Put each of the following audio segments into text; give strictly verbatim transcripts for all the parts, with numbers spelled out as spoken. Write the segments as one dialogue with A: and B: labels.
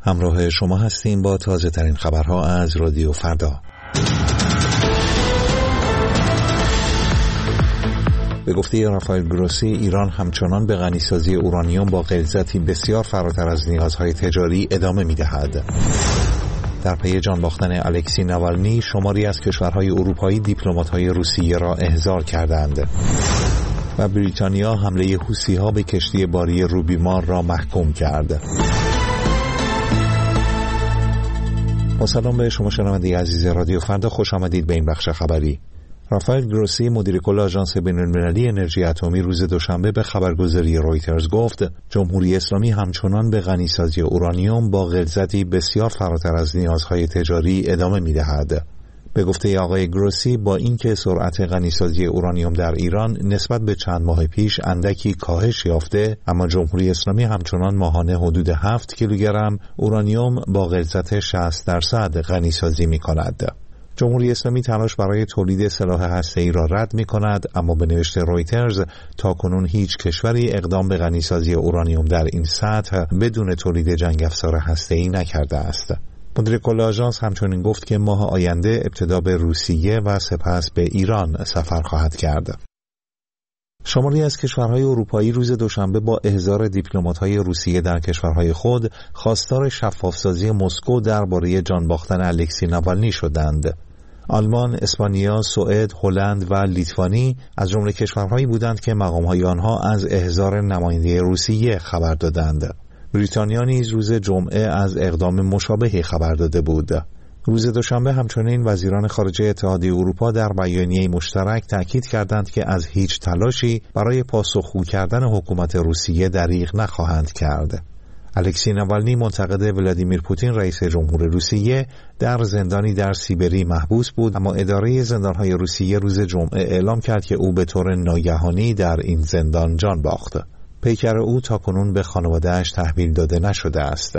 A: همراه شما هستیم با تازه ترین خبرها از رادیو فردا. به گفته رافائل گروسی، ایران همچنان به غنیسازی اورانیوم با غلظتی بسیار فراتر از نیازهای تجاری ادامه می‌دهد. در پی جان باختن الکسی ناوالنی، شماری از کشورهای اروپایی دیپلمات‌های روسیه را احضار کردند. و بریتانیا حمله حوثی‌ها به کشتی باری روبیمار را محکوم کرد. با سلام به شما شنونده عزیز رادیو فردا، خوش آمدید به این بخش خبری. رافائل گروسی، مدیر کل آژانس بین‌المللی انرژی اتمی، روز دوشنبه به خبرگزاری رویترز گفت جمهوری اسلامی همچنان به غنیسازی اورانیوم با غلظتی بسیار فراتر از نیازهای تجاری ادامه می‌دهد. به گفته آقای گروسی، با اینکه سرعت غنیسازی اورانیوم در ایران نسبت به چند ماه پیش اندکی کاهش یافته، اما جمهوری اسلامی همچنان ماهانه حدود هفت کیلوگرم اورانیوم با غلظت شصت درصد غنیسازی می‌کند. جمهوری اسلامی تلاش برای تولید سلاح هسته‌ای را رد می‌کند، اما به نوشته رویترز تاکنون هیچ کشوری اقدام به غنیسازی اورانیوم در این سطح بدون تولید جنگ افزار هسته‌ای نکرده است. مدیر کل آژانس همچنین گفت که ماه آینده ابتدا به روسیه و سپس به ایران سفر خواهد کرد. شماری از کشورهای اروپایی روز دوشنبه با احضار دیپلمات‌های روسیه در کشورهای خود خواستار شفافسازی مسکو درباره جان باختن الکسی ناوالنی شدند. آلمان، اسپانیا، سوئد، هلند و لیتوانی از جمله کشورهایی بودند که مقام‌های آنها از احضار نماینده روسیه خبر دادند. بریتانیا نیز روز جمعه از اقدام مشابهی خبر داده بود. روز دوشنبه همچنین وزیران خارجه اتحادیه اروپا در بیانیه مشترک تاکید کردند که از هیچ تلاشی برای پاسخگو کردن حکومت روسیه دریغ نخواهند کرد. الکسی ناوالنی منتقد ولادیمیر پوتین رئیس جمهور روسیه در زندانی در سیبری محبوس بود، اما اداره زندانهای روسیه روز جمعه اعلام کرد که او به طور ناگهانی در این زندان جان باخت. پیکر او تاکنون به خانواده‌اش تحویل داده نشده است.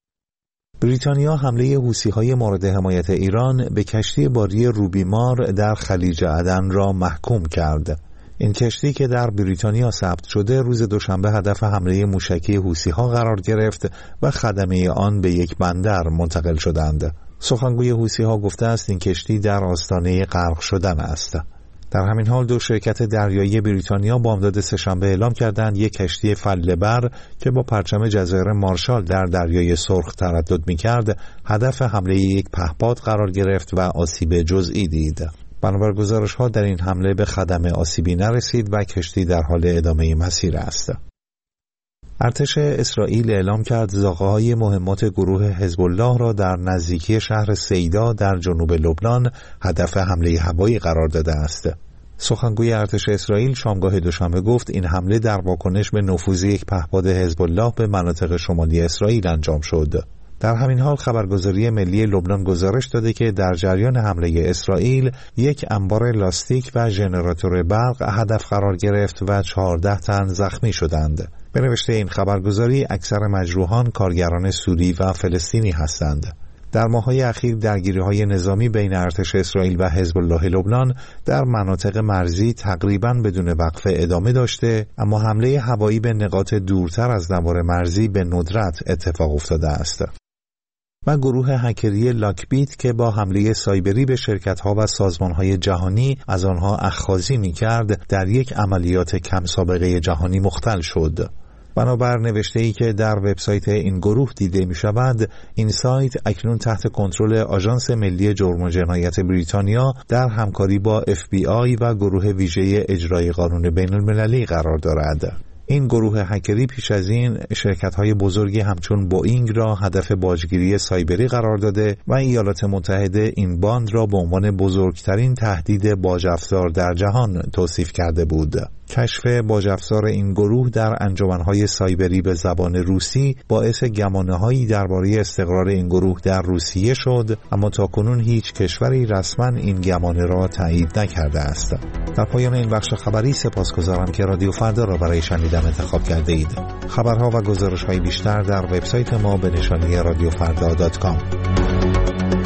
A: بریتانیا حمله حوثی‌های مورد حمایت ایران به کشتی باری روبیمار در خلیج عدن را محکوم کرد. این کشتی که در بریتانیا ثبت شده روز دوشنبه هدف حمله موشکی حوثی‌ها قرار گرفت و خدمه آن به یک بندر منتقل شدند. سخنگوی حوثی‌ها گفته است این کشتی در آستانه غرق شدن است. در همین حال دو شرکت دریایی بریتانیا بامداد سه‌شنبه اعلام کردند یک کشتی فله‌بر که با پرچم جزایر مارشال در دریای سرخ تردد می‌کرد، هدف حمله یک پهپاد قرار گرفت و آسیب جزئی دید. بنابر گزارش‌ها در این حمله به خدمه آسیبی نرسید و کشتی در حال ادامه مسیر است. ارتش اسرائیل اعلام کرد زاغه‌های مهمات گروه حزب الله را در نزدیکی شهر سیدا در جنوب لبنان هدف حمله هوایی قرار داده است. سخنگوی ارتش اسرائیل شامگاه دوشنبه گفت این حمله در واکنش به نفوذ یک پهپاد حزب الله به مناطق شمالی اسرائیل انجام شد. در همین حال خبرگزاری ملی لبنان گزارش داده که در جریان حمله اسرائیل یک انبار لاستیک و ژنراتور برق هدف قرار گرفت و چهارده تن زخمی شدند. به نوشته این خبرگزاری اکثر مجروحان کارگران سوری و فلسطینی هستند. در ماه‌های اخیر درگیری‌های نظامی بین ارتش اسرائیل و حزب الله لبنان در مناطق مرزی تقریباً بدون وقفه ادامه داشته، اما حمله هوایی به نقاط دورتر از نوار مرزی به ندرت اتفاق افتاده است. و گروه هکری لاکبیت که با حمله سایبری به شرکت‌ها و سازمان‌های جهانی از آنها اخاذی می‌کرد، در یک عملیات کم سابقه جهانی مختل شد. بنابر نوشته‌ای که در وبسایت این گروه دیده می‌شود، این سایت اکنون تحت کنترل آژانس ملی جرم و جنایت بریتانیا در همکاری با اف بی آی و گروه ویژه اجرای قانون بین‌المللی قرار دارد. این گروه هکری پیش از این شرکت‌های بزرگی همچون بوئینگ را هدف باجگیری سایبری قرار داده و ایالات متحده این باند را به عنوان بزرگترین تهدید باج افزار در جهان توصیف کرده بود. کشف باج افزار این گروه در انجمن‌های سایبری به زبان روسی باعث گمانه‌هایی درباره استقرار این گروه در روسیه شد، اما تاکنون هیچ کشوری رسما این گمانه را تایید نکرده است. در پایان این بخش خبری سپاسگزارم که رادیو فردا را برای شنیدن انتخاب کرده اید. خبرها و گزارش‌های بیشتر در وبسایت ما به نشانی رادیو فردا دات کام.